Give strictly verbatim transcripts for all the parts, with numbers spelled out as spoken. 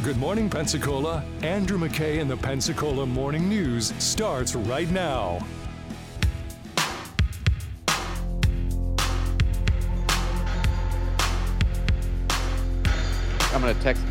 Good morning, Pensacola. Andrew McKay in the Pensacola Morning News starts right now. I'm going to text.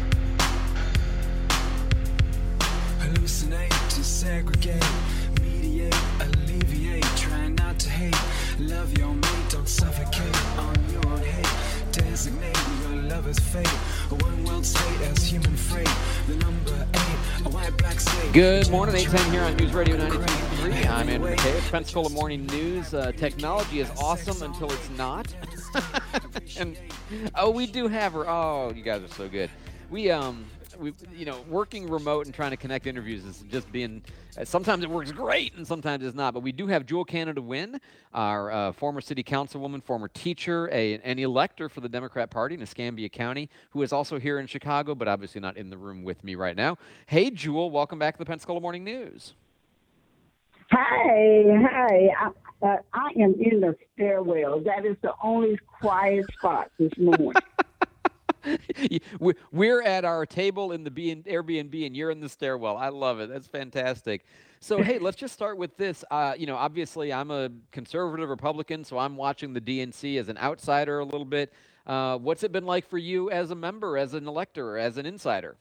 Hallucinate to segregate, mediate, alleviate, try not to hate, love your mate, don't suffocate on your own hate, designate your lover's fate, a one world state as human freight, the number eight, a white black state. Good morning, eight ten here on News Radio ninety-two point three. I'm Andrew McKay. It's Pensacola Morning News. Uh, technology is awesome until it's not. and oh, we do have her. Oh, you guys are so good. We um. We, you know, working remote and trying to connect interviews is just being, uh, sometimes it works great and sometimes it's not. But we do have Jewel Canada Wynn, our uh, former city councilwoman, former teacher, a, an elector for the Democrat Party in Escambia County, who is also here in Chicago, but obviously not in the room with me right now. Hey, Jewel, welcome back to the Pensacola Morning News. Hi, hi. I, uh, I am in the stairwell. That is the only quiet spot this morning. We're at our table in the Airbnb, and you're in the stairwell. I love it. That's fantastic. So, hey, let's just start with this. Uh, you know, obviously, I'm a conservative Republican, so I'm watching the D N C as an outsider a little bit. Uh, what's it been like for you as a member, as an elector, as an insider?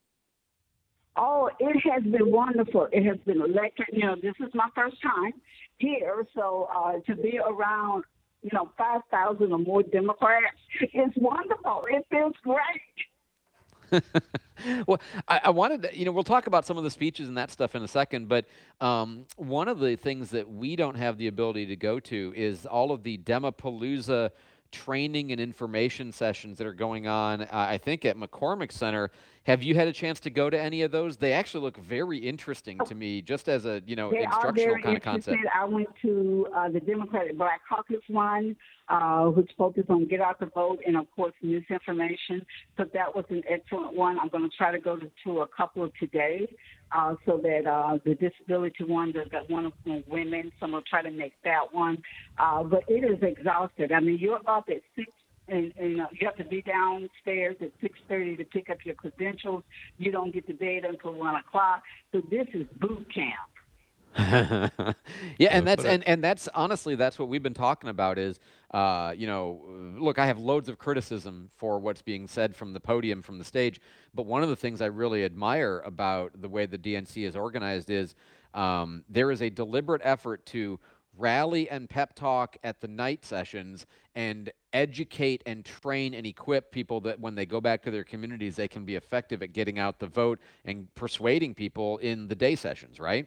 Oh, it has been wonderful. It has been electric. You know, this is my first time here, so uh, to be around you know, five thousand or more Democrats. It's wonderful. It feels great. Well, I, I wanted to, you know, we'll talk about some of the speeches and that stuff in a second, but um, one of the things that we don't have the ability to go to is all of the Demapalooza training and information sessions that are going on, uh, I think, at McCormick Center. Have you had a chance to go to any of those? They actually look very interesting to me, just as a, you know, they instructional kind of concept. I went to uh, the Democratic Black Caucus one, uh, which focused on get out the vote and, of course, misinformation. So that was an excellent one. I'm going to try to go to, to a couple of today, uh, so that uh, the disability one, the, the one of women, so I'm going to try to make that one. Uh, but it is exhausted. I mean, you're up at six. And, and uh, you have to be downstairs at six thirty to pick up your credentials. You don't get to bed until one o'clock. So this is boot camp. Yeah, and that's and, and that's honestly that's what we've been talking about is, uh, you know, look, I have loads of criticism for what's being said from the podium, from the stage. But one of the things I really admire about the way the D N C is organized is um, there is a deliberate effort to rally and pep talk at the night sessions and educate and train and equip people that when they go back to their communities, they can be effective at getting out the vote and persuading people in the day sessions, right?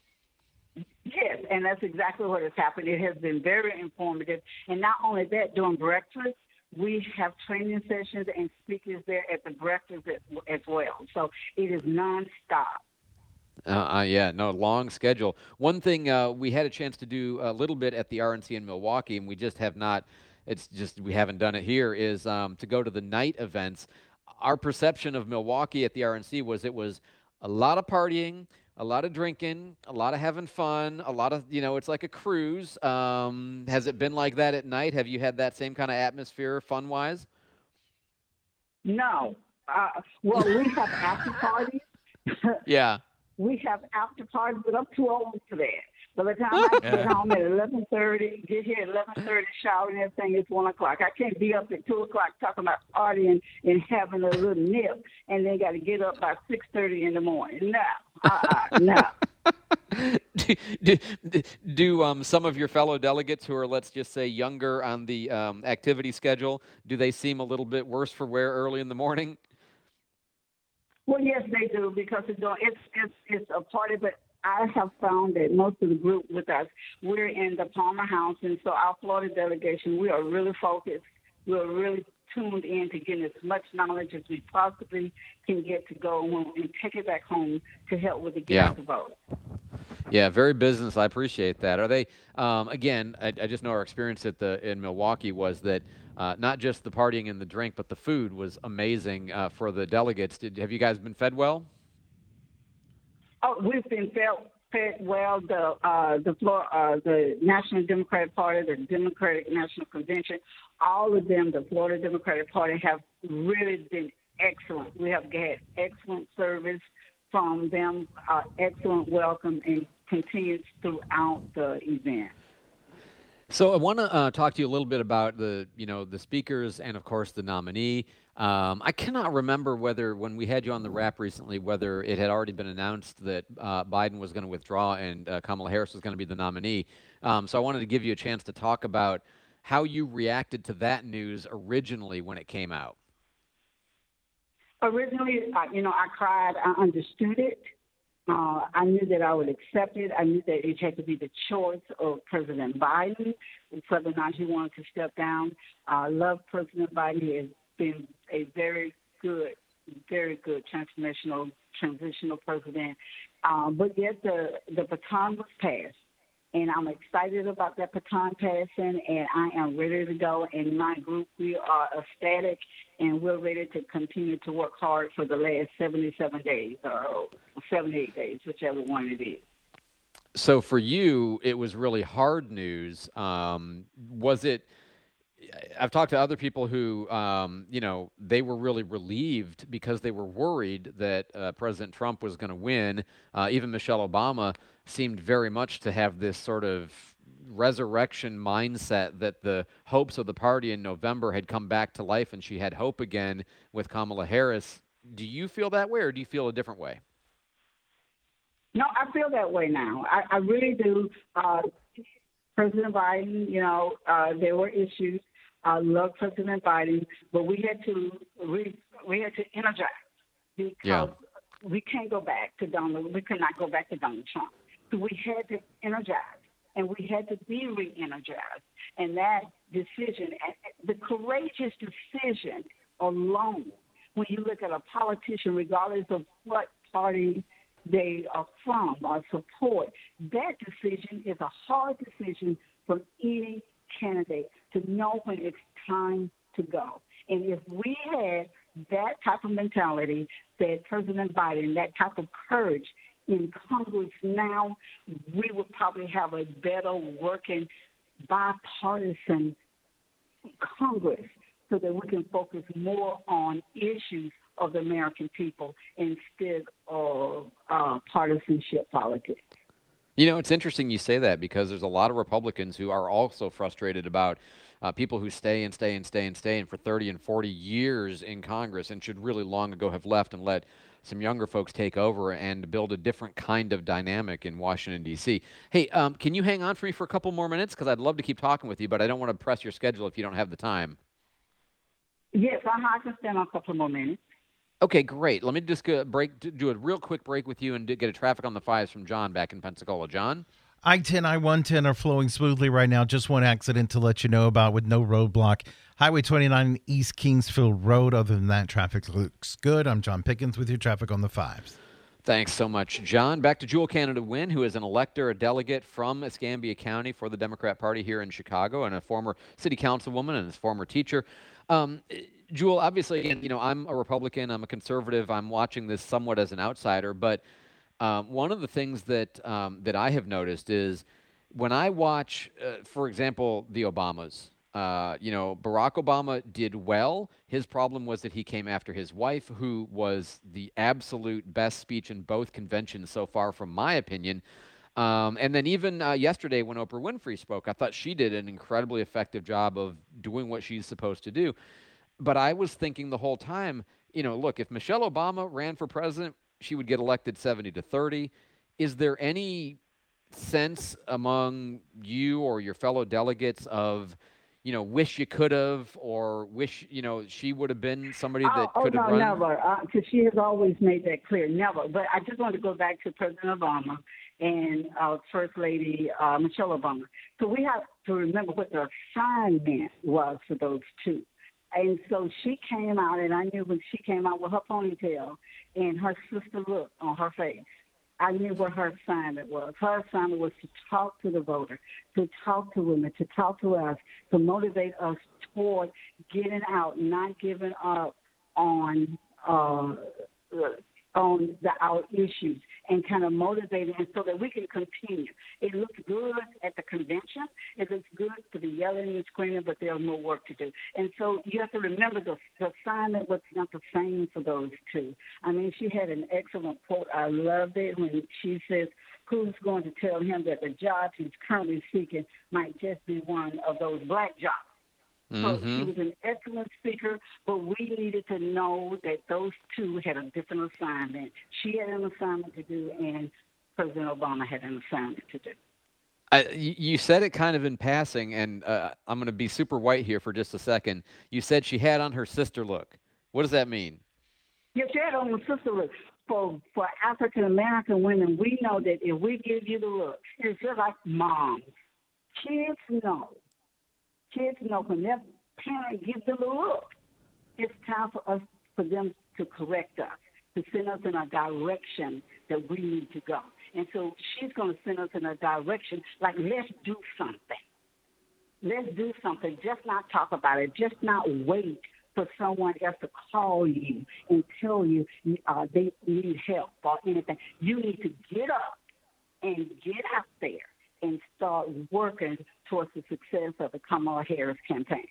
Yes, and that's exactly what has happened. It has been very informative. And not only that, during breakfast, we have training sessions and speakers there at the breakfast as well. So it is nonstop. Uh, uh, yeah, no, long schedule. One thing uh, we had a chance to do a little bit at the R N C in Milwaukee, and we just have not, it's just we haven't done it here, is um, to go to the night events. Our perception of Milwaukee at the R N C was it was a lot of partying, a lot of drinking, a lot of having fun, a lot of, you know, it's like a cruise. Um, has it been like that at night? Have you had that same kind of atmosphere fun-wise? No. Uh, well, we have after parties. Yeah. We have after parties, but I'm too old for that. By the time I get home at eleven thirty, get here at eleven thirty, shower and everything, it's one o'clock. I can't be up at two o'clock talking about partying and having a little nip, and then got to get up by six thirty in the morning. No, uh-uh, no. do do, do um, some of your fellow delegates who are, let's just say, younger on the um, activity schedule, do they seem a little bit worse for wear early in the morning? Well, yes, they do, because it's it's it's, it's a party, but I have found that most of the group with us, we're in the Palmer House, and so our Florida delegation, we are really focused. We're really tuned in to getting as much knowledge as we possibly can get to go and take it back home to help with the get out the vote. Yeah, very business. I appreciate that. Are they, um, again, I, I just know our experience at the in Milwaukee was that uh, not just the partying and the drink, but the food was amazing uh, for the delegates. Did, have you guys been fed well? Oh, we've been fed, fed well. The uh, the floor, uh, the National Democratic Party, the Democratic National Convention, all of them, the Florida Democratic Party, have really been excellent. We have had excellent service from them, uh, excellent welcome, and continues throughout the event. So I want to uh, talk to you a little bit about the, you know, the speakers and of course the nominee. Um, I cannot remember whether when we had you on the wrap recently, whether it had already been announced that uh, Biden was going to withdraw and uh, Kamala Harris was going to be the nominee. Um, so I wanted to give you a chance to talk about how you reacted to that news originally when it came out. Originally, uh, you know, I cried. I understood it. Uh, I knew that I would accept it. I knew that it had to be the choice of President Biden, whether or not he wanted to step down. I love President Biden. He has been a very good, very good transformational, transitional president. Um, but yet the, the baton was passed. And I'm excited about that baton passing, and I am ready to go. And my group, we are ecstatic, and we're ready to continue to work hard for the last seventy-seven days or seventy-eight days, whichever one it is. So for you, it was really hard news. Um, was it? I've talked to other people who, um, you know, they were really relieved because they were worried that uh, President Trump was going to win. Uh, even Michelle Obama seemed very much to have this sort of resurrection mindset that the hopes of the party in November had come back to life and she had hope again with Kamala Harris. Do you feel that way, or do you feel a different way? No, I feel that way now. I, I really do. Uh, President Biden, you know, uh, there were issues. I love President Biden, but we had to we, we had to energize because yeah. we can't go back to Donald. We could not go back to Donald Trump. So we had to energize, and we had to be re-energized. And that decision, the courageous decision alone, when you look at a politician, regardless of what party they are from or support, that decision is a hard decision for any candidate to know when it's time to go. And if we had that type of mentality that President Biden, that type of courage in Congress now, we would probably have a better working bipartisan Congress so that we can focus more on issues of the American people instead of uh, partisanship politics. You know, it's interesting you say that because there's a lot of Republicans who are also frustrated about uh, people who stay and stay and stay and stay and for thirty and forty years in Congress and should really long ago have left and let some younger folks take over and build a different kind of dynamic in Washington, D C. Hey, um, can you hang on for me for a couple more minutes? Because I'd love to keep talking with you, but I don't want to press your schedule if you don't have the time. Yes, I can stand on a couple more minutes. Okay, great. Let me just go break, do a real quick break with you and get a traffic on the fives from John back in Pensacola. John? I ten, I one ten are flowing smoothly right now. Just one accident to let you know about with no roadblock. Highway twenty-nine East Kingsfield Road. Other than that, traffic looks good. I'm John Pickens with your traffic on the fives. Thanks so much, John. Back to Jewel Canada Wynn, who is an elector, a delegate from Escambia County for the Democrat Party here in Chicago and a former city councilwoman and a former teacher. Um, Jewel, obviously, again, you know, I'm a Republican, I'm a conservative, I'm watching this somewhat as an outsider, but um, one of the things that um, that I have noticed is when I watch, uh, for example, the Obamas, uh, you know, Barack Obama did well. His problem was that he came after his wife, who was the absolute best speech in both conventions so far, from my opinion. Um, and then even uh, yesterday when Oprah Winfrey spoke, I thought she did an incredibly effective job of doing what she's supposed to do. But I was thinking the whole time, you know, look, if Michelle Obama ran for president, she would get elected seventy to thirty. Is there any sense among you or your fellow delegates of, you know, wish you could have, or wish, you know, she would have been somebody that oh, could oh, have no, run? never, because uh, she has always made that clear, never. But I just want to go back to President Obama and uh, First Lady uh, Michelle Obama. So we have to remember what the assignment was for those two. And so she came out, and I knew when she came out with her ponytail and her sister look on her face, I knew what her assignment was. Her assignment was to talk to the voter, to talk to women, to talk to us, to motivate us toward getting out, not giving up on uh, on the, our issues. and kind of motivate them so that we can continue. It looks good at the convention. It looks good for the yelling and screaming, but there's more work to do. And so you have to remember the, the assignment was not the same for those two. I mean, she had an excellent quote. I loved it when she says, who's going to tell him that the job he's currently seeking might just be one of those black jobs? Mm-hmm. So she was an excellent speaker, but we needed to know that those two had a different assignment. She had an assignment to do, and President Obama had an assignment to do. I, you said it kind of in passing, and uh, I'm going to be super white here for just a second. You said she had on her sister look. What does that mean? Yes, she had on the sister look. For, for African-American women, we know that if we give you the look, it's just like moms. Kids know. Kids know when their parent gives them a look, it's time for us, for them to correct us, to send us in a direction that we need to go. And so she's going to send us in a direction like, let's do something. Let's do something. Just not talk about it. Just not wait for someone else to call you and tell you uh, they need help or anything. You need to get up and get out there and start working towards the success of the Kamala Harris campaign.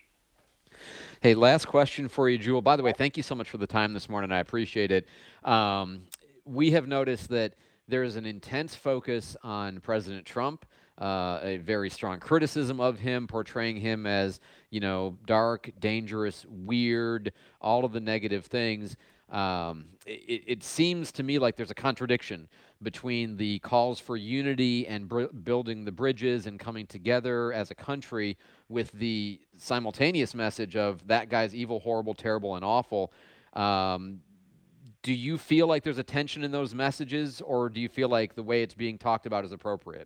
Hey, last question for you, Jewel. By the way, thank you so much for the time this morning. I appreciate it. Um, we have noticed that there is an intense focus on President Trump, uh, a very strong criticism of him, portraying him as, you know, dark, dangerous, weird, all of the negative things. Um, it, it seems to me like there's a contradiction between the calls for unity and br- building the bridges and coming together as a country with the simultaneous message of that guy's evil, horrible, terrible, and awful. Um, do you feel like there's a tension in those messages, or do you feel like the way it's being talked about is appropriate?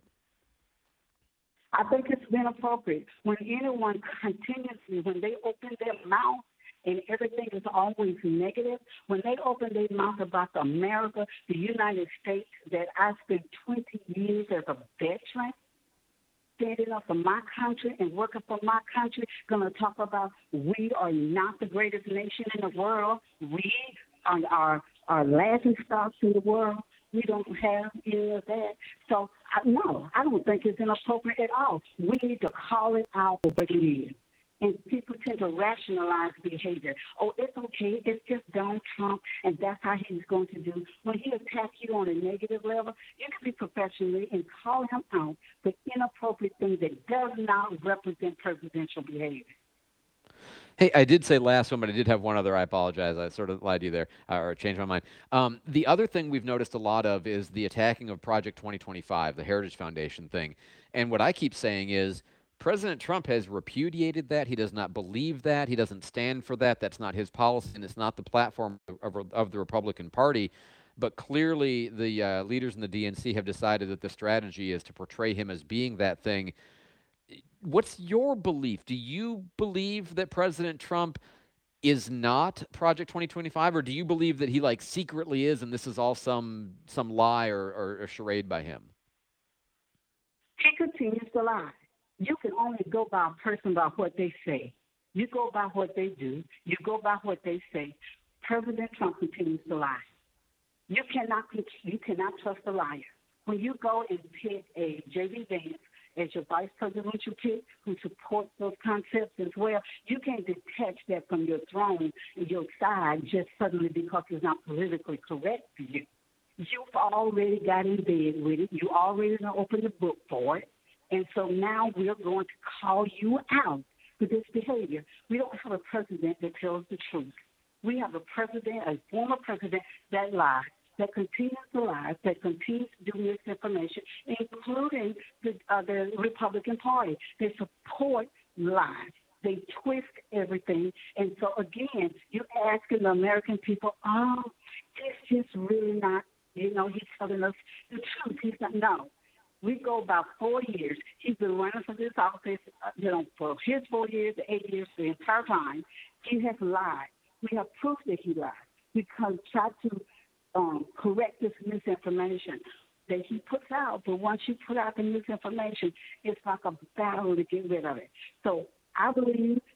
I think it's been appropriate. When anyone continuously, when they open their mouth, and everything is always negative. When they open their mouth about the America, the United States, that I spent twenty years as a veteran, standing up for my country and working for my country, going to talk about we are not the greatest nation in the world. We are, are, are laughing stocks in the world. We don't have any of that. So, I, no, I don't think it's inappropriate at all. We need to call it out for what it is. And people tend to rationalize behavior. Oh, it's okay. It's just Donald Trump, and that's how he's going to do. When he attacks you on a negative level, you can be professionally and call him out for inappropriate things that does not represent presidential behavior. Hey, I did say last one, but I did have one other. I apologize. I sort of lied to you there, uh, or changed my mind. Um, the other thing we've noticed a lot of is the attacking of Project twenty twenty-five, the Heritage Foundation thing. And what I keep saying is, President Trump has repudiated that. He does not believe that. He doesn't stand for that. That's not his policy, and it's not the platform of, of, of the Republican Party. But clearly, the uh, leaders in the D N C have decided that the strategy is to portray him as being that thing. What's your belief? Do you believe that President Trump is not Project twenty twenty-five, or do you believe that he like secretly is, and this is all some some lie or, or, or charade by him? He continues to lie. You can only go by a person by what they say. You go by what they do. You go by what they say. President Trump continues to lie. You cannot you cannot trust a liar. When you go and pick a J D Vance as your vice presidential pick who supports those concepts as well, you can't detach that from your throne and your side just suddenly because it's not politically correct for you. You've already got in bed with it. You already opened the book for it. And so now we're going to call you out for this behavior. We don't have a president that tells the truth. We have a president, a former president that lies, that continues to lie, that continues to do misinformation, including the, uh, the Republican Party. They support lies. They twist everything. And so, again, you're asking the American people, oh, it's just really not, you know, he's telling us the truth. He's not, no. We go about four years. He's been running for this office, uh, you know, for his four years, eight years, the entire time. He has lied. We have proof that he lied. We can try to um, correct this misinformation that he puts out. But once you put out the misinformation, it's like a battle to get rid of it. So I believe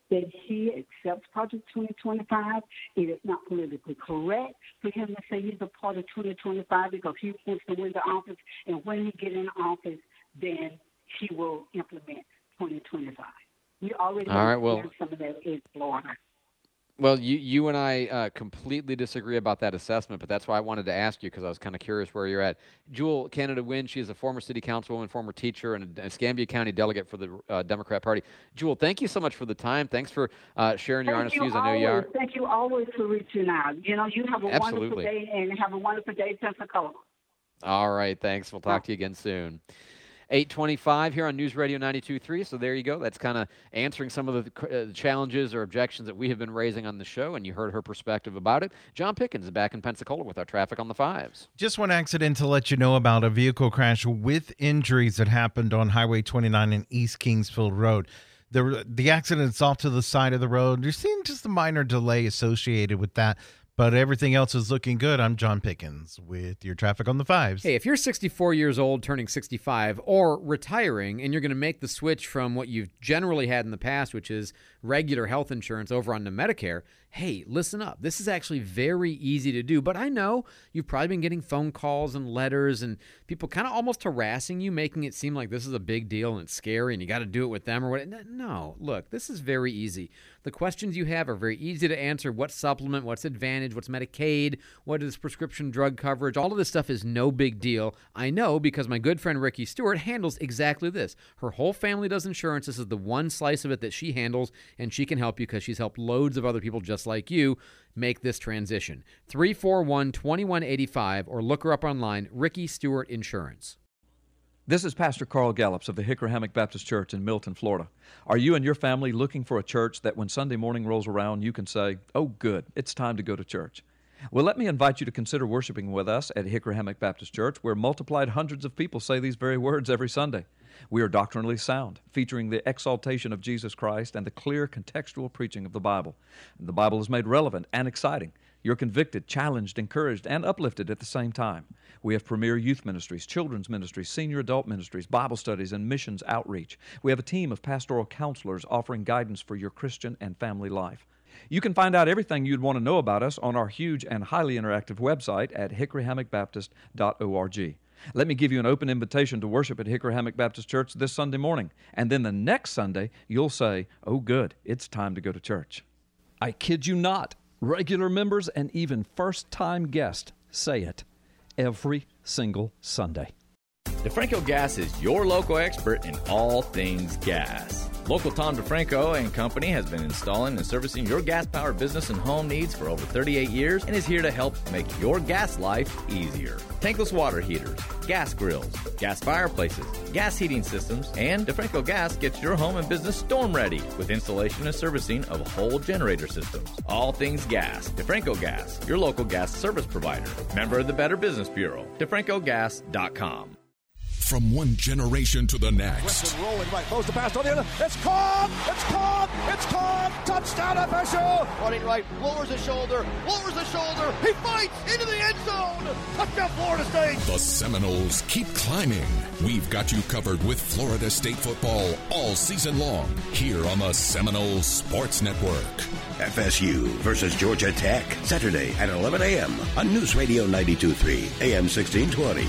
that he accepts Project twenty twenty-five. It is not politically correct for him to say he's a part of twenty twenty-five because he wants to win the office, and when he get in office, then he will implement twenty twenty-five. We already All right, well, some of that in Florida. Well, you you and I uh, completely disagree about that assessment, but that's why I wanted to ask you because I was kind of curious where you're at. Jewel Canada Wynn, she is a former city councilwoman, former teacher, and a, a Escambia County delegate for the uh, Democrat Party. Jewel, thank you so much for the time. Thanks for uh, sharing your Thank honest you views. always, I know you are. Thank you always for reaching out. You know, you have a Absolutely. wonderful day and have a wonderful day, Pensacola. All right, thanks. We'll talk to you again soon. eight twenty-five here on News Radio ninety-two point three. So there you go. That's kind of answering some of the uh, challenges or objections that we have been raising on the show, and you heard her perspective about it. John Pickens is back in Pensacola with our traffic on the fives. Just one accident to let you know about a vehicle crash with injuries that happened on Highway twenty-nine in East Kingsfield Road. The, the accident's off to the side of the road. You're seeing just a minor delay associated with that, but everything else is looking good. I'm John Pickens with your traffic on the fives. Hey, if you're sixty-four years old, turning sixty-five, or retiring, and you're going to make the switch from what you've generally had in the past, which is regular health insurance, over onto Medicare, hey, listen up. This is actually very easy to do. But I know you've probably been getting phone calls and letters and people kind of almost harassing you, making it seem like this is a big deal and it's scary and you got to do it with them or what. No, look, this is very easy. The questions you have are very easy to answer. What supplement, what's Advantage, what's Medicaid, what is prescription drug coverage? All of this stuff is no big deal. I know because my good friend Ricky Stewart handles exactly this. Her whole family does insurance. This is the one slice of it that she handles, and she can help you because she's helped loads of other people just like you make this transition. three four one, two one eight five or look her up online, Ricky Stewart Insurance. This is Pastor Carl Gallups of the Hickory Hammock Baptist Church in Milton, Florida. Are you and your family looking for a church that when Sunday morning rolls around, you can say, oh, good, it's time to go to church? Well, let me invite you to consider worshiping with us at Hickory Hammock Baptist Church, where multiplied hundreds of people say these very words every Sunday. We are doctrinally sound, featuring the exaltation of Jesus Christ and the clear contextual preaching of the Bible. The Bible is made relevant and exciting. You're convicted, challenged, encouraged, and uplifted at the same time. We have premier youth ministries, children's ministries, senior adult ministries, Bible studies, and missions outreach. We have a team of pastoral counselors offering guidance for your Christian and family life. You can find out everything you'd want to know about us on our huge and highly interactive website at hickory hammock baptist dot org. Let me give you an open invitation to worship at Hickory Hammock Baptist Church this Sunday morning, and then the next Sunday you'll say, oh good, it's time to go to church. I kid you not. Regular members and even first-time guests say it every single Sunday. DeFranco Gas is your local expert in all things gas. Local Tom DeFranco and Company has been installing and servicing your gas-powered business and home needs for over thirty-eight years and is here to help make your gas life easier. Tankless water heaters, gas grills, gas fireplaces, gas heating systems, and DeFranco Gas gets your home and business storm ready with installation and servicing of whole generator systems. All things gas. DeFranco Gas, your local gas service provider. Member of the Better Business Bureau. DeFranco Gas dot com. From one generation to the next. Weston rolling right, throws the pass on the other. It's caught! It's caught! It's caught! Touchdown F S U! Running right, lowers his shoulder, lowers his shoulder. He fights into the end zone. Touchdown Florida State! The Seminoles keep climbing. We've got you covered with Florida State football all season long here on the Seminole Sports Network. F S U versus Georgia Tech, Saturday at eleven a.m. on News Radio ninety-two point three, A M sixteen twenty.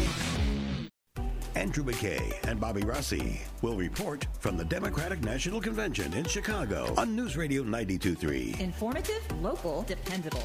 Andrew McKay and Bobby Rossi will report from the Democratic National Convention in Chicago on News Radio ninety-two point three. Informative, local, dependable.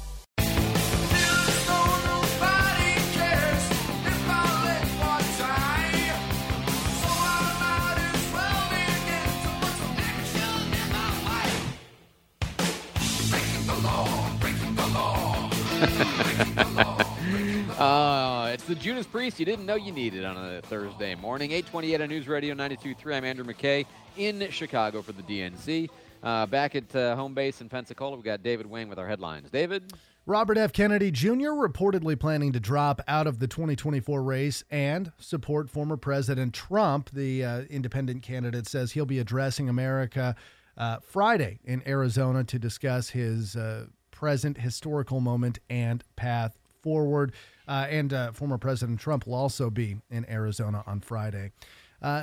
Uh, it's the Judas Priest you didn't know you needed on a Thursday morning. eight twenty-eight on News Radio ninety-two point three. I'm Andrew McKay in Chicago for the D N C. Uh, back at uh, home base in Pensacola, we've got David Wing with our headlines. David? Robert F. Kennedy Junior reportedly planning to drop out of the twenty twenty-four race and support former President Trump. The uh, independent candidate says he'll be addressing America uh, Friday in Arizona to discuss his uh, present historical moment and path forward. Uh, and uh, former President Trump will also be in Arizona on Friday. Uh,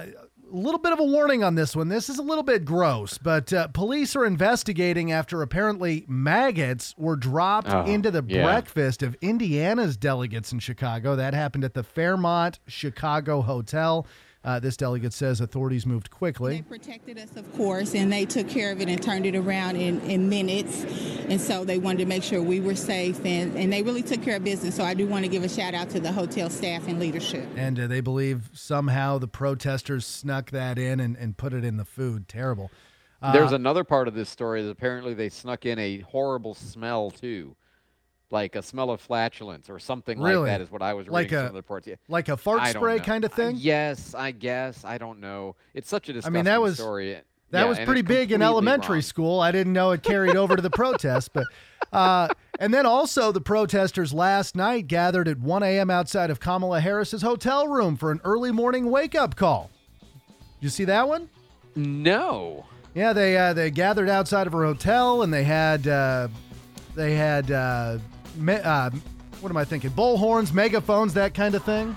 a little bit of a warning on this one. This is a little bit gross, but uh, police are investigating after apparently maggots were dropped Oh, into the yeah. breakfast of Indiana's delegates in Chicago. That happened at the Fairmont Chicago Hotel. Uh, this delegate says authorities moved quickly. They protected us, of course, and they took care of it and turned it around in, in minutes. And so they wanted to make sure we were safe, and, and they really took care of business. So I do want to give a shout out to the hotel staff and leadership. And uh, they believe somehow the protesters snuck that in and, and put it in the food. Terrible. Uh, There's another part of this story that apparently they snuck in a horrible smell too, like a smell of flatulence or something Really? like that is what I was Like reading a- some of the reports. Yeah. like a fart I don't spray know. kind of thing? Uh, yes, I guess. I don't know. It's such a I disgusting mean, that was story. that Yeah, was and pretty it's big in completely elementary wrong. school. I didn't know it carried over to the protest, but uh, and then also the protesters last night gathered at one a.m. outside of Kamala Harris's hotel room for an early morning wake up call. You see that one? No. Yeah, they uh, they gathered outside of her hotel and they had uh, they had uh, me- uh, what am I thinking? Bullhorns, megaphones, that kind of thing.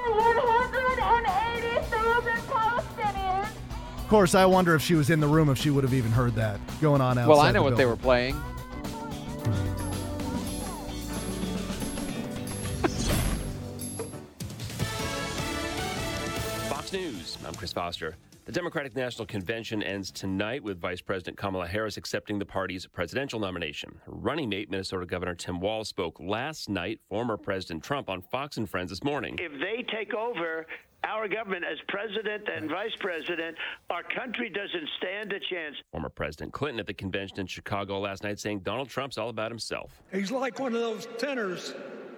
Of course, I wonder if she was in the room if she would have even heard that going on outside. Well, I know the what they building. were playing. Fox News, I'm Chris Foster. The Democratic National Convention ends tonight with Vice President Kamala Harris accepting the party's presidential nomination. Her running mate, Minnesota Governor Tim Walz, spoke last night, former President Trump, on Fox and Friends this morning. If they take over our government as president and vice president, our country doesn't stand a chance. Former President Clinton at the convention in Chicago last night saying Donald Trump's all about himself. He's like one of those tenors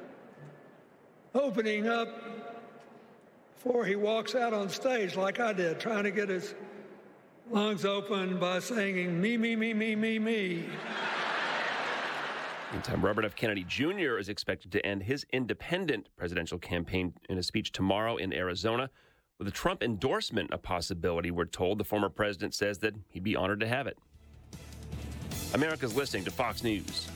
opening up before he walks out on stage like I did, trying to get his lungs open by singing me, me, me, me, me, me. Meantime, Robert F. Kennedy Junior is expected to end his independent presidential campaign in a speech tomorrow in Arizona. With a Trump endorsement a possibility, we're told, the former president says that he'd be honored to have it. America's listening to Fox News.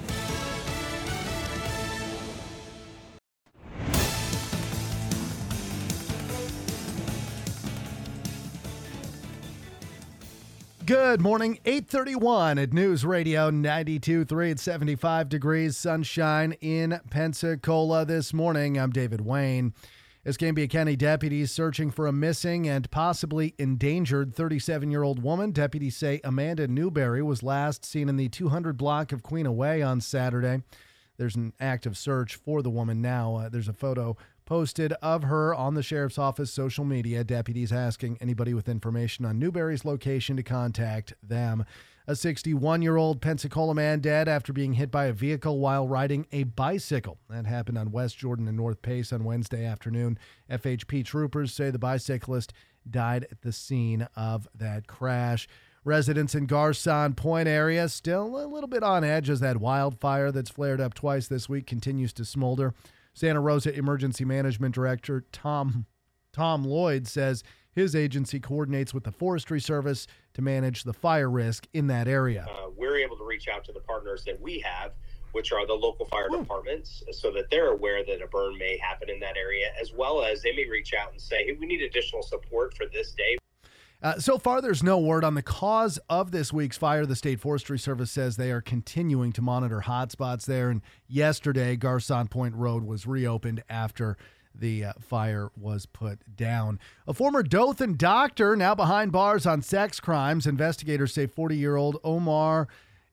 Good morning, eight thirty-one at News Radio ninety-two point three. It's seventy-five degrees, sunshine in Pensacola this morning. I'm David Wayne. Escambia County deputies searching for a missing and possibly endangered thirty-seven-year-old woman. Deputies say Amanda Newberry was last seen in the two hundred block of Queen Way on Saturday. There's an active search for the woman now. Uh, there's a photo posted of her on the sheriff's office social media. Deputies asking anybody with information on Newberry's location to contact them. A sixty-one-year-old Pensacola man dead after being hit by a vehicle while riding a bicycle. That happened on West Jordan and North Pace on Wednesday afternoon. F H P troopers say the bicyclist died at the scene of that crash. Residents in Garcon Point area still a little bit on edge as that wildfire that's flared up twice this week continues to smolder. Santa Rosa Emergency Management Director Tom Tom Lloyd says his agency coordinates with the Forestry Service to manage the fire risk in that area. Uh, we're able to reach out to the partners that we have, which are the local fire departments, so that they're aware that a burn may happen in that area, as well as they may reach out and say, hey, we need additional support for this day. Uh, so far, there's no word on the cause of this week's fire. The State Forestry Service says they are continuing to monitor hotspots there. And yesterday, Garcon Point Road was reopened after the uh, fire was put down. A former Dothan doctor now behind bars on sex crimes. Investigators say forty-year-old Omar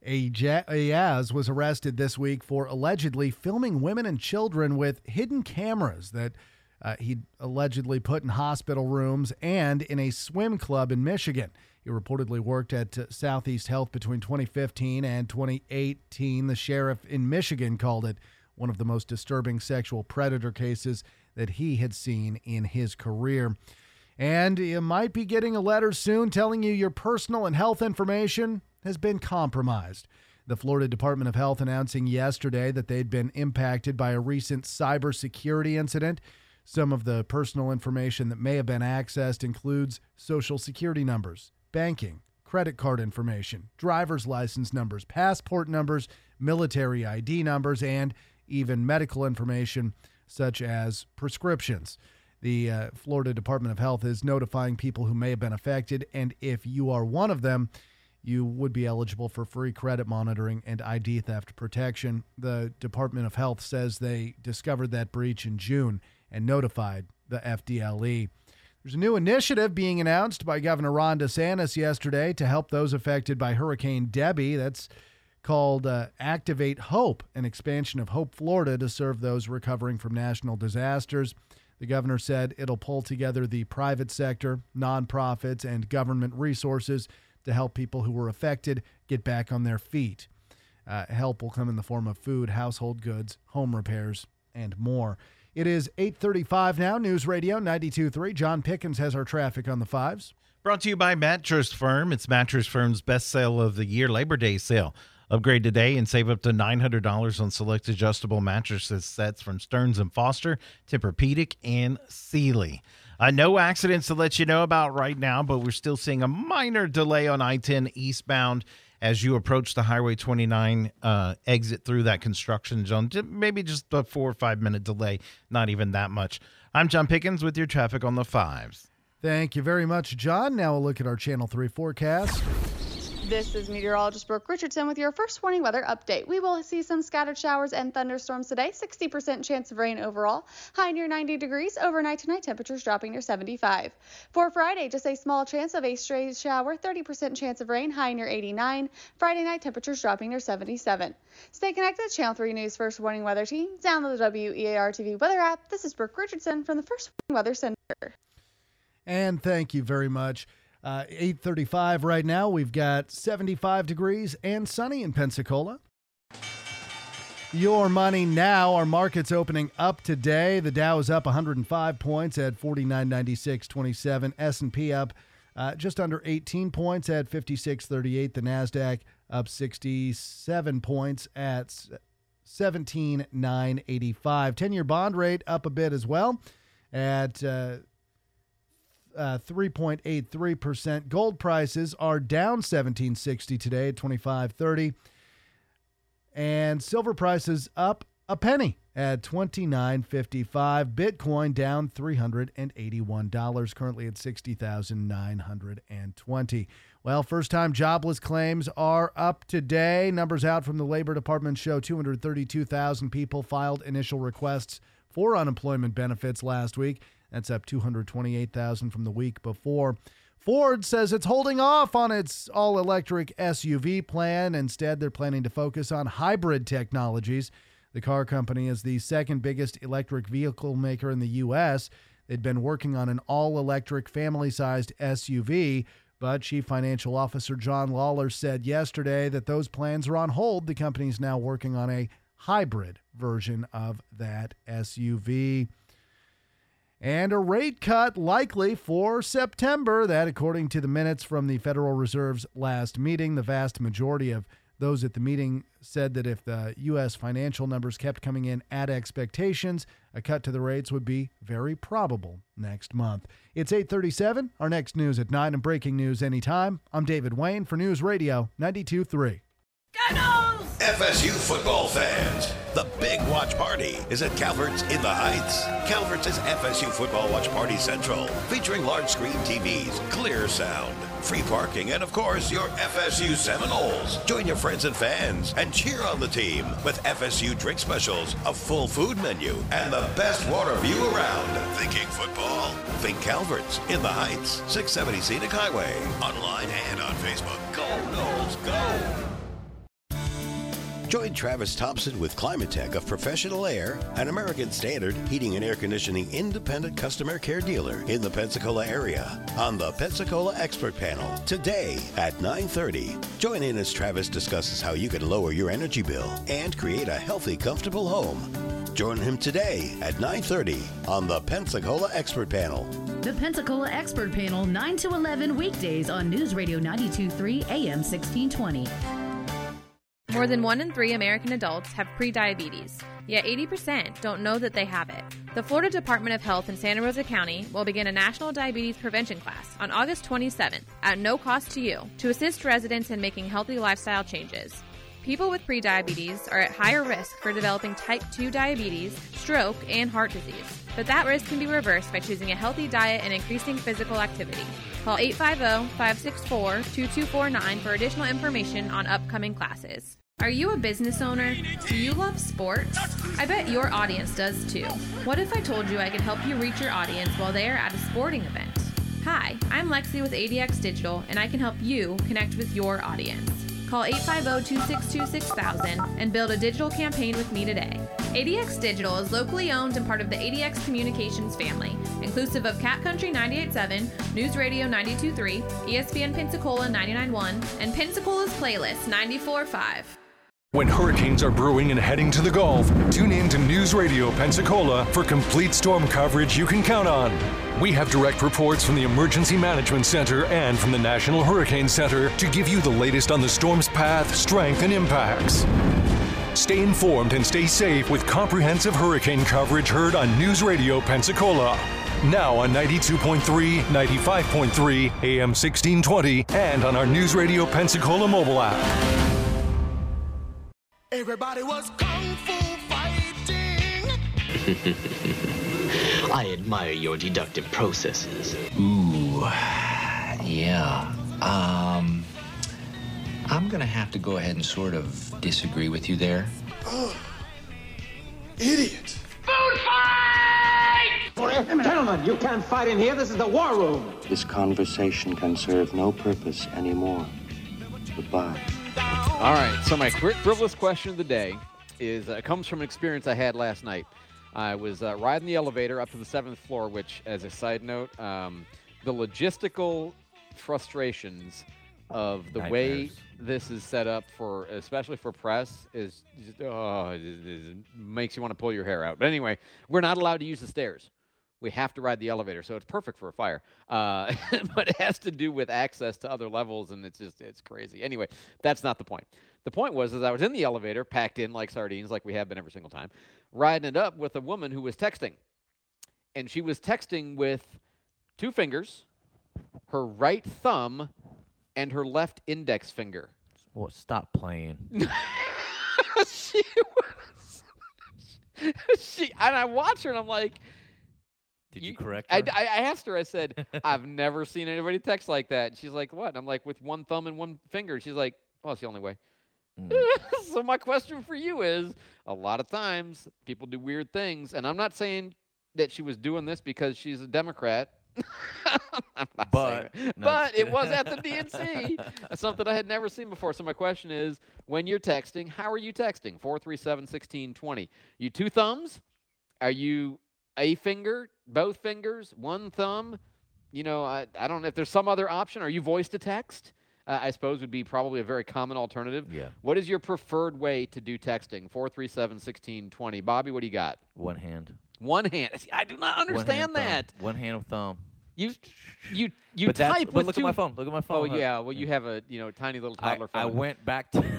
Ayaz was arrested this week for allegedly filming women and children with hidden cameras that Uh, he allegedly put in hospital rooms and in a swim club in Michigan. He reportedly worked at uh, Southeast Health between twenty fifteen and twenty eighteen. The sheriff in Michigan called it one of the most disturbing sexual predator cases that he had seen in his career. And you might be getting a letter soon telling you your personal and health information has been compromised. The Florida Department of Health announcing yesterday that they'd been impacted by a recent cybersecurity incident. Some of the personal information that may have been accessed includes social security numbers, banking, credit card information, driver's license numbers, passport numbers, military I D numbers, and even medical information such as prescriptions. The uh, Florida Department of Health is notifying people who may have been affected, and if you are one of them, you would be eligible for free credit monitoring and I D theft protection. The Department of Health says they discovered that breach in June and notified the F D L E. There's a new initiative being announced by Governor Ron DeSantis yesterday to help those affected by Hurricane Debby. That's called uh, Activate Hope, an expansion of Hope Florida to serve those recovering from national disasters. The governor said it'll pull together the private sector, nonprofits, and government resources to help people who were affected get back on their feet. Uh, help will come in the form of food, household goods, home repairs, and more. It is eight thirty-five now, News Radio ninety-two point three. John Pickens has our traffic on the fives. Brought to you by Mattress Firm. It's Mattress Firm's best sale of the year, Labor Day sale. Upgrade today and save up to nine hundred dollars on select adjustable mattresses sets from Stearns and Foster, Tempur-Pedic, and Sealy. Uh, no accidents to let you know about right now, but we're still seeing a minor delay on I ten eastbound as you approach the Highway twenty-nine uh, exit through that construction zone. Maybe just a four or five minute delay, not even that much. I'm John Pickens with your traffic on the fives. Thank you very much, John. Now we'll look at our Channel three forecast. This is meteorologist Brooke Richardson with your first warning weather update. We will see some scattered showers and thunderstorms today. sixty percent chance of rain overall. High near ninety degrees. Overnight tonight, temperatures dropping near seventy-five. For Friday, just a small chance of a stray shower. thirty percent chance of rain. High near eighty-nine. Friday night, temperatures dropping near seventy-seven. Stay connected to Channel three News First Warning Weather Team. Download the W E A R T V weather app. This is Brooke Richardson from the First Warning Weather Center. And thank you very much. Uh, eight thirty-five right now. We've got seventy-five degrees and sunny in Pensacola. Your money now. Our market's opening up today. The Dow is up one hundred five points at forty-nine ninety-six twenty-seven. S and P up uh, just under eighteen points at fifty-six thirty-eight. The NASDAQ up sixty-seven points at seventeen nine eighty-five. ten-year bond rate up a bit as well at uh, Uh, three point eight three percent. Gold prices are down seventeen sixty today at twenty-five thirty. And silver prices up a penny at twenty-nine fifty-five. Bitcoin down three hundred eighty-one dollars, currently at sixty thousand nine hundred twenty. Well, first-time jobless claims are up today. Numbers out from the Labor Department show two hundred thirty-two thousand people filed initial requests for unemployment benefits last week. That's up two hundred twenty-eight thousand from the week before. Ford says it's holding off on its all-electric S U V plan. Instead, they're planning to focus on hybrid technologies. The car company is the second biggest electric vehicle maker in the U S. They'd been working on an all-electric family-sized S U V, but Chief Financial Officer John Lawler said yesterday that those plans are on hold. The company's now working on a hybrid version of that S U V. And a rate cut likely for September. That, according to the minutes from the Federal Reserve's last meeting, the vast majority of those at the meeting said that if the U S financial numbers kept coming in at expectations, a cut to the rates would be very probable next month. It's eight thirty-seven. Our next news at nine and breaking news anytime. I'm David Wayne for News Radio ninety-two point three. F S U football fans, the big watch party is at Calvert's in the Heights. Calvert's is F S U Football Watch Party Central, featuring large screen T Vs, clear sound, free parking, and of course, your F S U Seminoles. Join your friends and fans and cheer on the team with F S U drink specials, a full food menu, and the best water view around. Thinking football? Think Calvert's in the Heights, six seventy Scenic Highway. Online and on Facebook. Go Noles, go! Join Travis Thompson with Climatech of Professional Air, an American Standard heating and air conditioning independent customer care dealer in the Pensacola area on the Pensacola Expert Panel today at nine thirty. Join in as Travis discusses how you can lower your energy bill and create a healthy, comfortable home. Join him today at nine thirty on the Pensacola Expert Panel. The Pensacola Expert Panel, nine to eleven weekdays on News Radio ninety-two point three A M sixteen twenty. More than one in three American adults have prediabetes, yet eighty percent don't know that they have it. The Florida Department of Health in Santa Rosa County will begin a national diabetes prevention class on August twenty-seventh at no cost to you to assist residents in making healthy lifestyle changes. People with prediabetes are at higher risk for developing type two diabetes, stroke, and heart disease. But that risk can be reversed by choosing a healthy diet and increasing physical activity. Call eight five zero, five six four, two two four nine for additional information on upcoming classes. Are you a business owner? Do you love sports? I bet your audience does too. What if I told you I could help you reach your audience while they are at a sporting event? Hi, I'm Lexi with A D X Digital, and I can help you connect with your audience. Call eight five zero, two six two, six thousand and build a digital campaign with me today. A D X Digital is locally owned and part of the A D X Communications family, inclusive of Cat Country ninety-eight point seven, News Radio ninety-two point three, E S P N Pensacola ninety-nine point one, and Pensacola's Playlist ninety-four point five. When hurricanes are brewing and heading to the Gulf, tune in to News Radio Pensacola for complete storm coverage you can count on. We have direct reports from the Emergency Management Center and from the National Hurricane Center to give you the latest on the storm's path, strength, and impacts. Stay informed and stay safe with comprehensive hurricane coverage heard on News Radio Pensacola. Now on ninety-two point three, ninety-five point three, A M sixteen twenty, and on our News Radio Pensacola mobile app. Everybody was kung fu fighting. I admire your deductive processes. Ooh, yeah. Um, I'm gonna have to go ahead and sort of disagree with you there. Oh, idiot. Food fight! Gentlemen, you can't fight in here. This is the war room. This conversation can serve no purpose anymore. Goodbye. All right, so my frivolous question of the day is uh, comes from an experience I had last night. I was uh, riding the elevator up to the seventh floor, which, as a side note, um, the logistical frustrations of the Nightmares. way this is set up for, especially for press, is just, oh, it, it, it makes you want to pull your hair out. But anyway, we're not allowed to use the stairs. We have to ride the elevator, so it's perfect for a fire. Uh, but it has to do with access to other levels, and it's just, it's crazy. Anyway, that's not the point. The point was, is I was in the elevator, packed in like sardines, like we have been every single time, riding it up with a woman who was texting. And she was texting with two fingers, her right thumb, and her left index finger. Well, stop playing. she was, she, and I watch her, and I'm like, Did you, you correct her? her? I, I asked her, I said, I've never seen anybody text like that. And she's like, what? And I'm like, with one thumb and one finger. She's like, well, it's the only way. Mm. So my question for you is, a lot of times people do weird things. And I'm not saying that she was doing this because she's a Democrat. I'm not but saying no, but it was at the D N C. Something I had never seen before. So my question is, when you're texting, how are you texting? four three seven, one six two zero. You two thumbs? Are you a finger, both fingers, one thumb? You know, I, I don't know if there's some other option. Are you voice to text? Uh, I suppose would be probably a very common alternative. Yeah. What is your preferred way to do texting? four three seven, one six two zero. Bobby, what do you got? One hand. One hand. I do not understand One hand that. Thumb. One hand with thumb. You you you but type but with look two... at my phone. Look at my phone. Oh yeah, well you have a you know tiny little toddler I, phone. I went back to.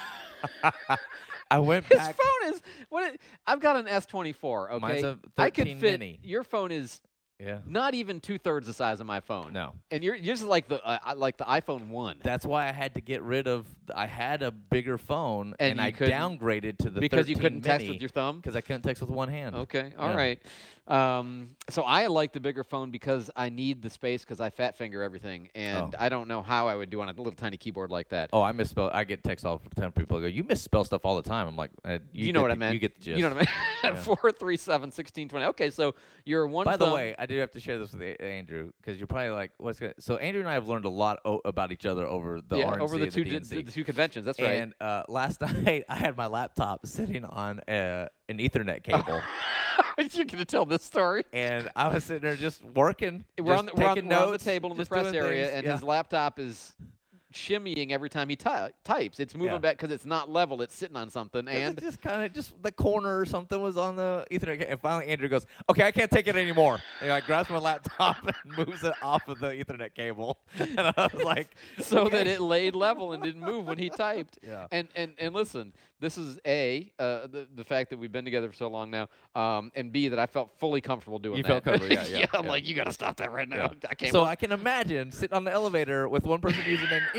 I went His back. phone is what? It, I've got an S twenty-four. Okay, Mine's a I could thirteen fit. mini. Your phone is Yeah. not even two thirds the size of my phone. No. And you're you're just like the uh, like the iPhone one. That's why I had to get rid of. I had a bigger phone, And and, you I couldn't- downgraded to the because you couldn't text mini with your thumb. because I couldn't text with one hand. Okay, all Yeah. right. Um, so I like the bigger phone because I need the space because I fat finger everything, and Oh. I don't know how I would do on a little tiny keyboard like that. Oh, I misspell. I get texts all the time. People go, "You misspell stuff all the time." I'm like, uh, You, you, know get what I the- meant. You get the gist. You know what I meant. Yeah. Four three seven sixteen twenty. Okay, so you're one. By thumb. the way, I do have to share this with A- Andrew because you're probably like, "What's going?" So Andrew and I have learned a lot o- about each other over the yeah, R N C over the and two D N C. the, the two conventions. That's right. And uh, last night I had my laptop sitting on uh, an Ethernet cable. You're gonna tell this story. And I was sitting there just working. We're just on the, we're on, taking we're on the notes, table in the just press doing area, things, and yeah. his laptop is shimmying every time he ty- types. It's moving Yeah. back because it's not level. It's sitting on something, And and it just kind of just the corner or something was on the Ethernet. ca- And finally, Andrew goes, "Okay, I can't take it anymore." And I grabs my laptop and moves it off of the Ethernet cable. And I was like, so okay. that it laid level and didn't move when he typed. Yeah. And and and listen, this is a uh, the the fact that we've been together for so long now, um, and B that I felt fully comfortable doing You that. felt comfortable, yeah, yeah, I'm yeah. like, you got to stop that right now. Yeah. I can't. So move. I can imagine sitting on the elevator with one person using an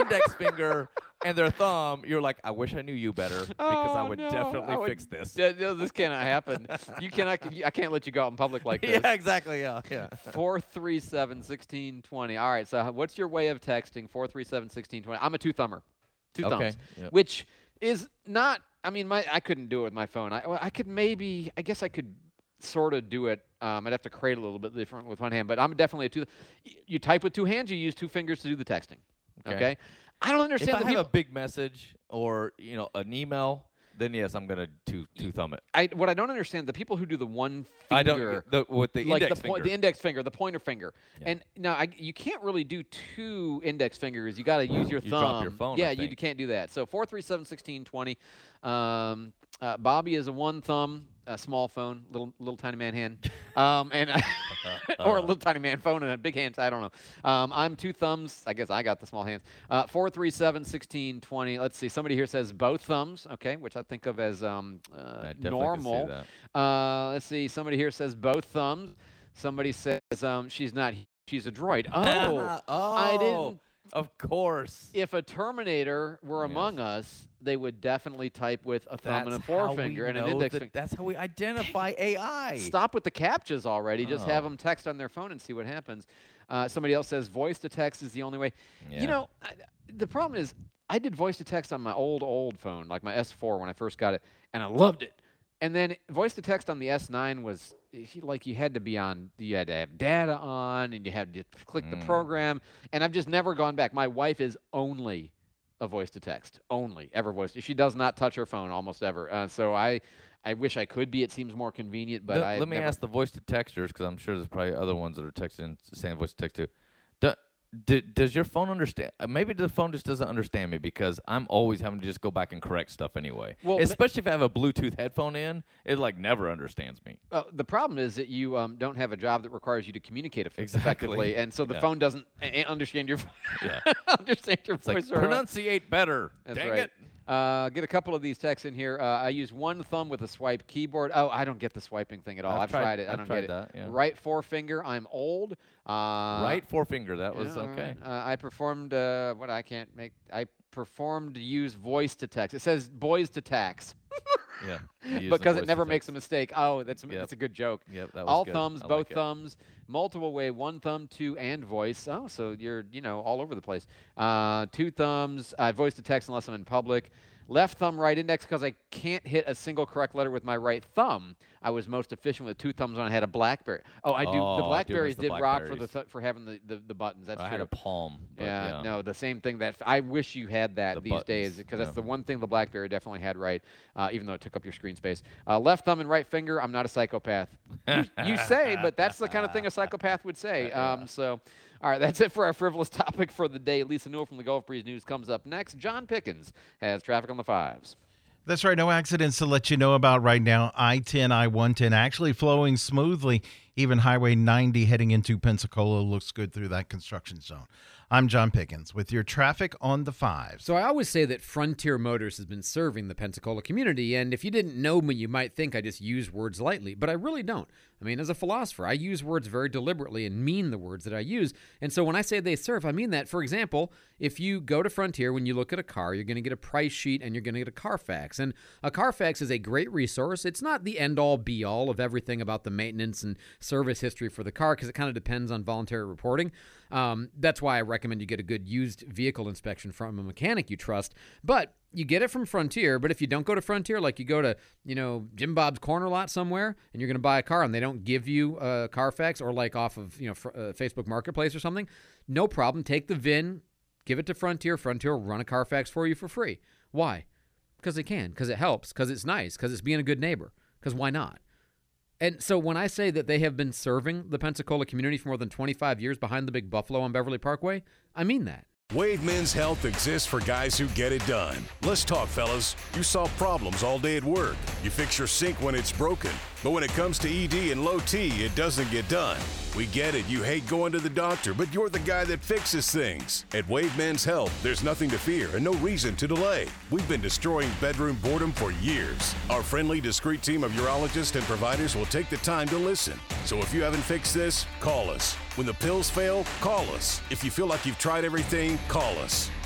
index finger and their thumb, you're like, I wish I knew you better because Oh, I would no. definitely I would- fix this. Yeah, no, this cannot happen. You cannot. I can't let you go out in public like this. Yeah, exactly. Yeah, yeah. Four three seven sixteen twenty. All right. So, what's your way of texting? Four three seven sixteen twenty. I'm a two thumber. Two Okay, thumbs, yep. which is not. I mean, my I couldn't do it with my phone. I well, I could maybe. I guess I could sort of do it. Um, I'd have to create a little bit different with one hand, but I'm definitely a two. You type with two hands. You use two fingers to do the texting. Okay. Okay. I don't understand. If I the have people, a big message or you know an email, then yes, I'm gonna two two thumb it. I what I don't understand the people who do the one finger, I don't the, with the like index the, point, finger. the index finger, the pointer finger, Yeah. and now I, you can't really do two index fingers. You got to use your You thumb. drop your phone, I Yeah, you think. can't do that. So four three seven sixteen twenty. Um, uh, Bobby is a one thumb, a small phone, little little tiny man hand, um, and or a little tiny man phone and a big hand. I don't know. Um, I'm two thumbs. I guess I got the small hands. Uh, four three seven sixteen twenty. Let's see. Somebody here says both thumbs. Okay, which I think of as um, uh, I definitely can see normal. that. Uh, let's see. Somebody here says both thumbs. Somebody says um, she's not. She's a droid. Oh, oh, I didn't. Of course. If a Terminator were Yes. among us, they would definitely type with a thumb and a That's how we forefinger and an know index that- finger. That's how we identify A I. Stop with the captchas already. Just have Oh. them text on their phone and see what happens. Uh, somebody else says voice to text is the only way. Yeah. You know, I, the problem is I did voice to text on my old, old phone, like my S four when I first got it, and I loved it. And then voice to text on the S nine was he- like you had to be on, you had to have data on, and you had to click the Mm. program. And I've just never gone back. My wife is only a voice to text, only ever voice. She does not touch her phone almost ever. Uh, so I, I wish I could be. It seems more convenient, but let, I let me never, ask the voice to texters because I'm sure there's probably other ones that are texting saying voice to text too. Do, do, does your phone understand? uh, Maybe the phone just doesn't understand me because I'm always having to just go back and correct stuff anyway. Well, ma- especially if I have a Bluetooth headphone in, it like never understands me. Uh, the problem is that you um, don't have a job that requires you to communicate eff- Exactly. effectively, and so the Yeah. phone doesn't a- a- understand your Yeah. understand your It's like voice. or- pronunciate better. That's Dang right. it. Uh, get a couple of these texts in here. Uh, I use one thumb with a swipe keyboard. Oh, I don't get the swiping thing at all. I've I've, tried- tried, it. I I've don't tried get that, it. yeah. Right forefinger. I'm old. Uh, Right forefinger. That was yeah, all okay. right. Uh, I performed uh, what I can't make. I performed to use voice to text. It says boys to tax. Yeah. you use the because voice it never to makes text. a mistake. Oh, that's Yep. that's a good joke. Yep, that was all good. thumbs, I both like it. thumbs, multiple way, one thumb, two, and voice. Oh, so you're you know all over the place. Uh, two thumbs, uh, voice to text unless I'm in public. Left thumb, right index because I can't hit a single correct letter with my right thumb. I was most efficient with two thumbs when I had a BlackBerry. Oh, I do. Oh, I the do Blackberries miss the did rock for the Blackberries. th- for having the, the, the buttons. That's I true. had a Palm. but Yeah, yeah, no, the same thing that I wish you had that The these days buttons, because that's yeah. the one thing the BlackBerry definitely had right, uh, even though it took up your screen space. Uh, left thumb and right finger. I'm not a psychopath. you, you say, but that's the kind of thing a psychopath would say. Um, so, all right, that's it for our frivolous topic for the day. Lisa Newell from the Gulf Breeze News comes up next. John Pickens has traffic on the fives. That's right. No accidents to let you know about right now. I ten, I one ten actually flowing smoothly. Even Highway ninety heading into Pensacola looks good through that construction zone. I'm John Pickens with your traffic on the fives. So I always say that Frontier Motors has been serving the Pensacola community, and if you didn't know me, you might think I just use words lightly, but I really don't. I mean, as a philosopher, I use words very deliberately and mean the words that I use. And so when I say they serve, I mean that. For example, if you go to Frontier, when you look at a car, you're going to get a price sheet and you're going to get a Carfax. And a Carfax is a great resource. It's not the end-all, be-all of everything about the maintenance and service history for the car because it kind of depends on voluntary reporting. Um, that's why I recommend you get a good used vehicle inspection from a mechanic you trust. But you get it from Frontier, but if you don't go to Frontier, like you go to, you know, Jim Bob's corner lot somewhere and you're going to buy a car and they don't give you a Carfax or like off of, you know, fr- uh, Facebook Marketplace or something, no problem. Take the V I N, give it to Frontier. Frontier will run a Carfax for you for free. Why? Because they can, because it helps, because it's nice, because it's being a good neighbor, because why not? And so when I say that they have been serving the Pensacola community for more than twenty-five years behind the Big Buffalo on Beverly Parkway, I mean that. Wave Men's Health exists for guys who get it done. Let's talk, fellas. You solve problems all day at work. You fix your sink when it's broken. But when it comes to E D and low T, it doesn't get done. We get it. You hate going to the doctor, but you're the guy that fixes things. At Wave Men's Health, there's nothing to fear and no reason to delay. We've been destroying bedroom boredom for years. Our friendly, discreet team of urologists and providers will take the time to listen. So if you haven't fixed this, call us. When the pills fail, call us. If you feel like you've tried everything, call us.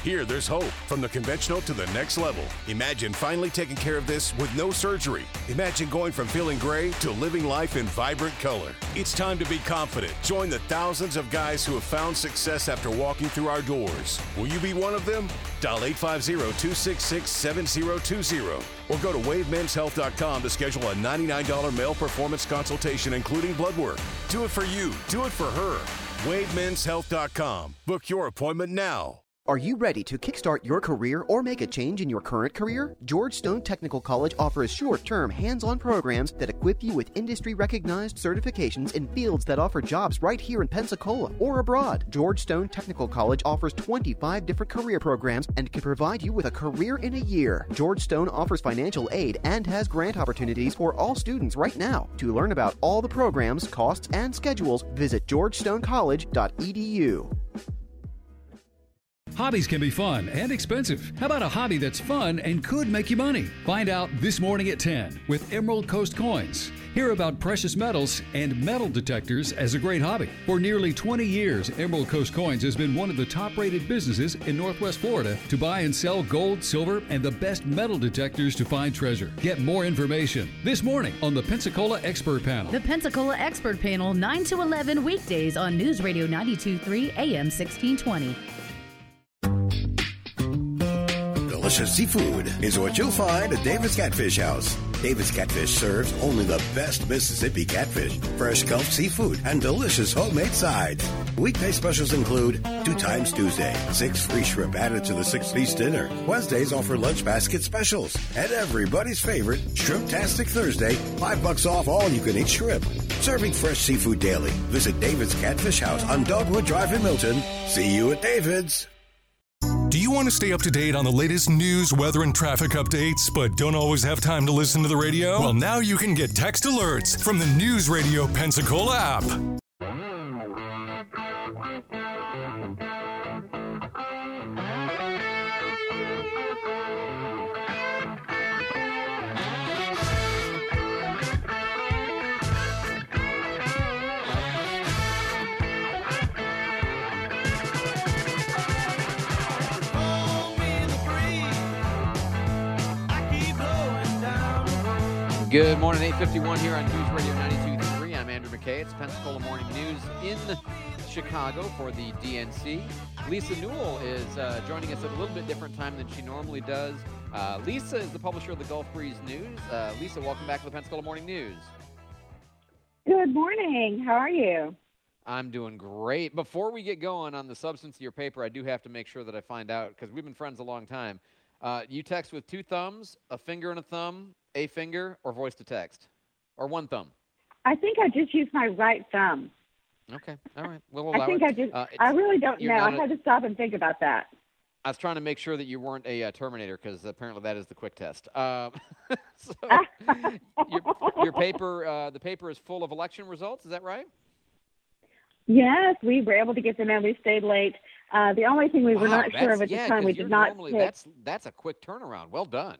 Here, there's hope from the conventional to the next level. Imagine finally taking care of this with no surgery. Imagine going from feeling gray to living life in vibrant color. It's time to be confident. Join the thousands of guys who have found success after walking through our doors. Will you be one of them? Dial eight five zero, two six six, seven zero two zero or go to wave mens health dot com to schedule a ninety-nine dollars male performance consultation, including blood work. Do it for you. Do it for her. wave mens health dot com. Book your appointment now. Are you ready to kickstart your career or make a change in your current career? George Stone Technical College offers short-term, hands-on programs that equip you with industry-recognized certifications in fields that offer jobs right here in Pensacola or abroad. George Stone Technical College offers twenty-five different career programs and can provide you with a career in a year. George Stone offers financial aid and has grant opportunities for all students right now. To learn about all the programs, costs, and schedules, visit george stone college dot e d u. Hobbies can be fun and expensive. How about a hobby that's fun and could make you money? Find out this morning at ten with Emerald Coast Coins. Hear about precious metals and metal detectors as a great hobby. For nearly twenty years, Emerald Coast Coins has been one of the top-rated businesses in Northwest Florida to buy and sell gold, silver, and the best metal detectors to find treasure. Get more information this morning on the Pensacola Expert Panel. The Pensacola Expert Panel, nine to eleven weekdays on News Radio ninety-two point three A M sixteen twenty. Delicious seafood is what you'll find at David's Catfish House. David's Catfish serves only the best Mississippi catfish, fresh Gulf seafood, and delicious homemade sides. Weekday specials include two times Tuesday, six free shrimp added to the six-piece dinner. Wednesdays offer lunch basket specials. And everybody's favorite, Shrimp-tastic Thursday, five bucks off all you-can-eat shrimp. Serving fresh seafood daily. Visit David's Catfish House on Dogwood Drive in Milton. See you at David's. Do you want to stay up to date on the latest news, weather, and traffic updates, but don't always have time to listen to the radio? Well, now you can get text alerts from the News Radio Pensacola app. Good morning, eight fifty-one here on News Radio ninety-two point three. I'm Andrew McKay. It's Pensacola Morning News in Chicago for the D N C. Lisa Newell is uh, joining us at a little bit different time than she normally does. Uh, Lisa is the publisher of the Gulf Breeze News. Uh, Lisa, welcome back to the Pensacola Morning News. Good morning. How are you? I'm doing great. Before we get going on the substance of your paper, I do have to make sure that I find out, because we've been friends a long time. Uh, you text with two thumbs, a finger and a thumb, a finger, or voice to text? Or one thumb? I think I just used my right thumb. Okay. All right. We'll allow I think it. I just, uh, I really don't know. I a, had to stop and think about that. I was trying to make sure that you weren't a uh, Terminator, because apparently that is the quick test. Um, so your, your paper, uh, the paper is full of election results. Is that right? Yes, we were able to get them in. We stayed late. Uh, the only thing we were wow, not sure of at yeah, the time, we did not normally, pick. That's, that's a quick turnaround. Well done.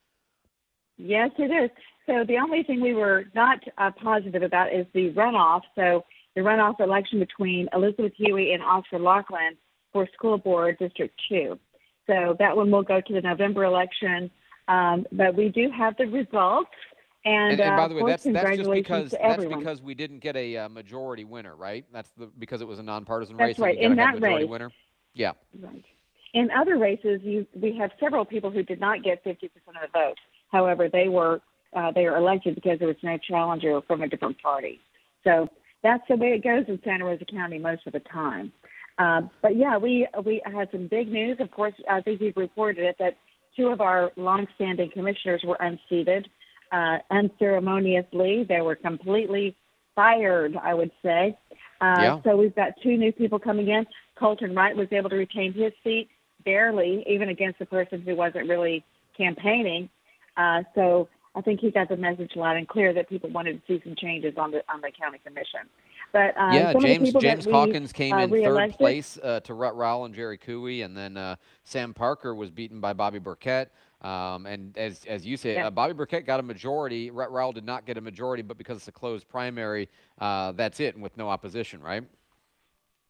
Yes, it is. So the only thing we were not uh, positive about is the runoff. So the runoff election between Elizabeth Huey and Oscar Laughlin for School Board District two. So that one will go to the November election. Um, but we do have the results. And, and, and by uh, the way, course, that's, that's just because that's everyone. because we didn't get a uh, majority winner, right? That's the because it was a nonpartisan That's race. right. And you In gotta have that majority race. winner. Yeah. Right. In other races, you, we have several people who did not get fifty percent of the vote. However, they were uh, they were elected because there was no challenger from a different party. So that's the way it goes in Santa Rosa County most of the time. Uh, but yeah, we we had some big news. Of course, I think we've reported it that two of our longstanding commissioners were unseated uh, unceremoniously. They were completely fired, I would say. Uh, yeah. So we've got two new people coming in. Colton Wright was able to retain his seat barely, even against a person who wasn't really campaigning. Uh, so I think he got the message loud and clear that people wanted to see some changes on the on the county commission. But uh, yeah, some James of the people James that we, Hawkins came uh, in re-elected, third place uh, to Rut Rowell and Jerry Cooey, and then uh, Sam Parker was beaten by Bobby Burkett. Um, and as as you say, yeah. uh, Bobby Burkett got a majority. Rut Rowell did not get a majority, but because it's a closed primary, uh, that's it, and with no opposition, right?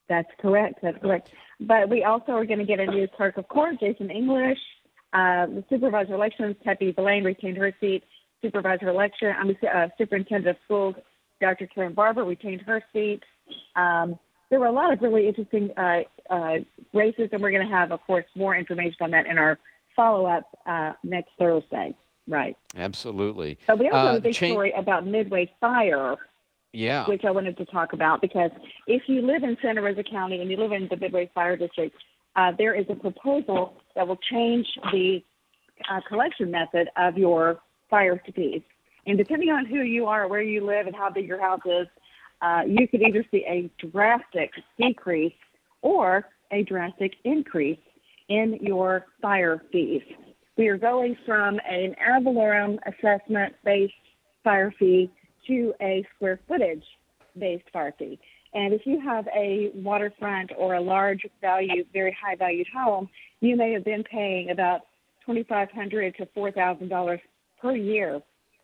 That's correct. That's correct. But we also are going to get a new clerk of court, Jason English. Uh, the supervisor of elections, Pepe Belaine, retained her seat. Supervisor of election, I'm uh, superintendent of schools, Doctor Karen Barber, retained her seat. Um, there were a lot of really interesting uh, uh, races, and we're going to have, of course, more information on that in our follow-up uh, next Thursday. Right. Absolutely. But we also uh, have a big cha- story about Midway Fire. Yeah. Which I wanted to talk about, because if you live in Santa Rosa County and you live in the Midway Fire District, uh, there is a proposal that will change the uh, collection method of your fire fees. And depending on who you are, where you live, and how big your house is, uh, you could either see a drastic decrease or a drastic increase in your fire fees. We are going from an ad valorem assessment-based fire fee to a square footage-based fire fee. And if you have a waterfront or a large value, very high valued home, you may have been paying about twenty-five hundred dollars to four thousand dollars per year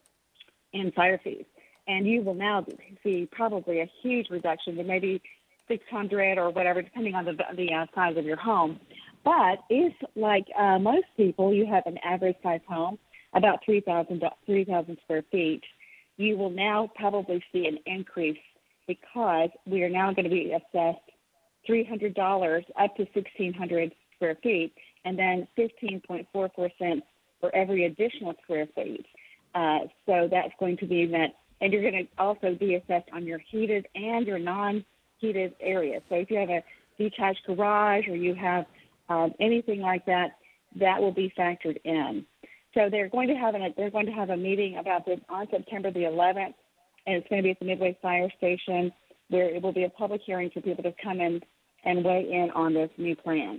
in fire fees. And you will now see probably a huge reduction to maybe six hundred dollars or whatever, depending on the, the uh, size of your home. But if, like uh, most people, you have an average size home, about three thousand square feet, you will now probably see an increase, because we are now going to be assessed three hundred dollars up to sixteen hundred square feet, and then fifteen point four four cents for every additional square feet. Uh, so that's going to be that, and you're going to also be assessed on your heated and your non-heated areas. So if you have a detached garage or you have um, anything like that, that will be factored in. So they're going to have an, they're going to have a meeting about this on September the eleventh, and it's going to be at the Midway Fire Station, where it will be a public hearing for people to come in and weigh in on this new plan.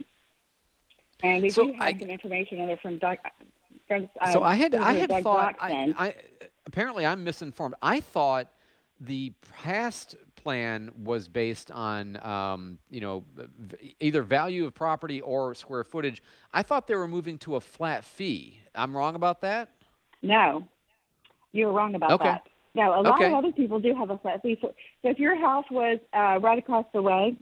And we So do have I- some information in there from Doug. From, uh, So I had I had Doug thought I, Broxton. I apparently I'm misinformed. I thought the past plan was based on um, you know v- either value of property or square footage. I thought they were moving to a flat fee. I'm wrong about that? No, you're wrong about Okay. that. No, a lot Okay. of other people do have a flat fee. So, so if your house was uh, right across the way,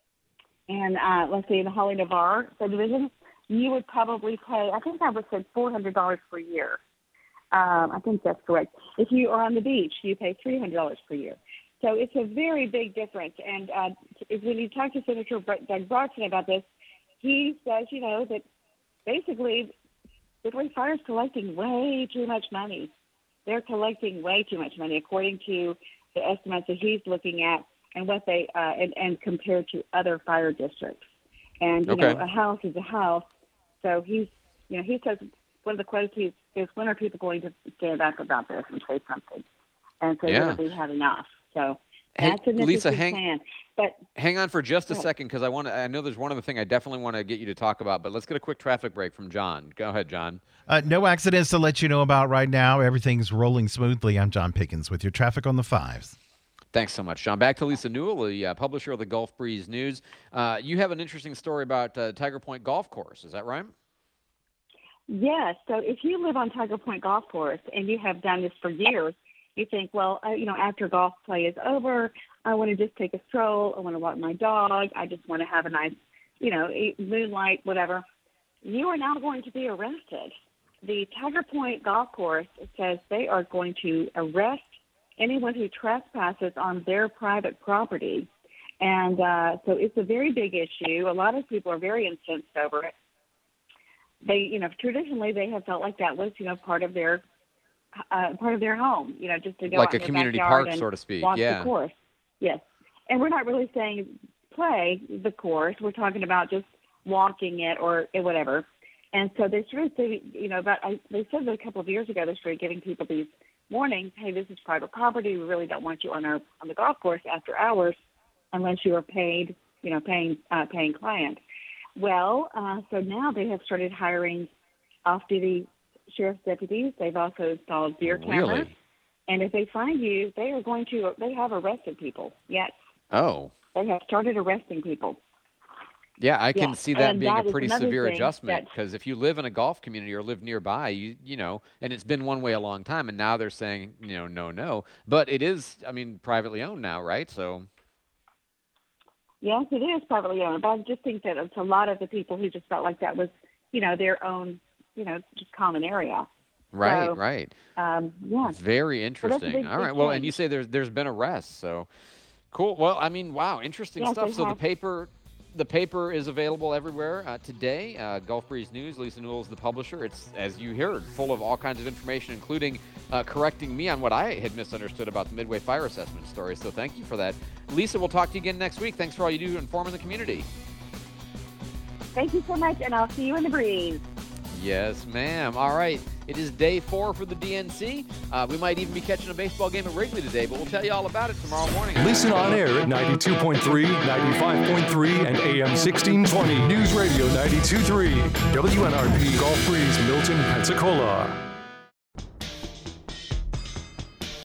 and uh, let's say in the Holly Navarre subdivision, you would probably pay, I think I would say four hundred dollars per year. Um, I think that's correct. If you are on the beach, you pay three hundred dollars per year. So it's a very big difference. And uh, if, when you talk to Senator Doug Broxton about this, he says, you know, that basically Midway Fire is collecting way too much money. They're collecting way too much money, according to the estimates that he's looking at, and what they uh, and, and compared to other fire districts. And you Okay. know, a house is a house. So he's, you know, he says one of the quotes he is, "When are people going to stand up about this and say something?" And so Yeah. we had enough. So Hey, that's an Lisa, interesting hang- plan. But Hang on for just a Go ahead. second, because I want to. I know there's one other thing I definitely want to get you to talk about, but let's get a quick traffic break from John. Go ahead, John. Uh, no accidents to let you know about right now. Everything's rolling smoothly. I'm John Pickens with your traffic on the fives. Thanks so much, John. Back to Lisa Newell, the uh, publisher of the Gulf Breeze News. Uh, you have an interesting story about uh, Tiger Point Golf Course. Is that right? yes, so if you live on Tiger Point Golf Course and you have done this for years, you think, well, uh, you know, after golf play is over, I want to just take a stroll. I want to walk my dog. I just want to have a nice, you know, eat moonlight, whatever. You are now going to be arrested. The Tiger Point Golf Course says they are going to arrest anyone who trespasses on their private property. And uh, so it's a very big issue. A lot of people are very incensed over it. They, you know, traditionally they have felt like that was, you know, part of their uh, part of their home, you know, just to go Like out a in their community backyard park, and so to speak, walk yeah. the course. Yes, and we're not really saying play the course. We're talking about just walking it or whatever. And so they started saying, you know, about I, they said that a couple of years ago they started giving people these warnings. Hey, this is private property. We really don't want you on our on the golf course after hours, unless you are paid, you know, paying uh, paying client. Well, uh, so now they have started hiring off-duty sheriff's deputies. They've also installed deer cameras. Really? And if they find you, they are going to, they have arrested people. Yes, Oh. they have started arresting people. Yeah, I can Yeah, see that and being that a is pretty another severe thing adjustment, that- because if you live in a golf community or live nearby, you you know, and it's been one way a long time, and now they're saying, you know, no, no. But it is, I mean, privately owned now, right? So Yes, it is privately owned, but I just think that it's a lot of the people who just felt like that was, you know, their own, you know, just common area. Right, So, right. Um, yeah. Very So interesting. that's a big, All big right. Well, and change. you say there's there's been arrests, so cool. Well, I mean, wow, interesting Yes, stuff. they So the have. paper, the paper is available everywhere uh, today. Uh, Gulf Breeze News. Lisa Newell is the publisher. It's, as you heard, full of all kinds of information, including uh, correcting me on what I had misunderstood about the Midway Fire Assessment story. So thank you for that, Lisa. We'll talk to you again next week. Thanks for all you do informing the community. Thank you so much, and I'll see you in the breeze. Yes, ma'am. All right. It is day four for the D N C. Uh, we might even be catching a baseball game at Wrigley today, but we'll tell you all about it tomorrow morning. Listen on air at ninety-two point three, ninety-five point three, and A M sixteen twenty. News Radio ninety-two point three. W N R P Gulf Breeze, Milton, Pensacola.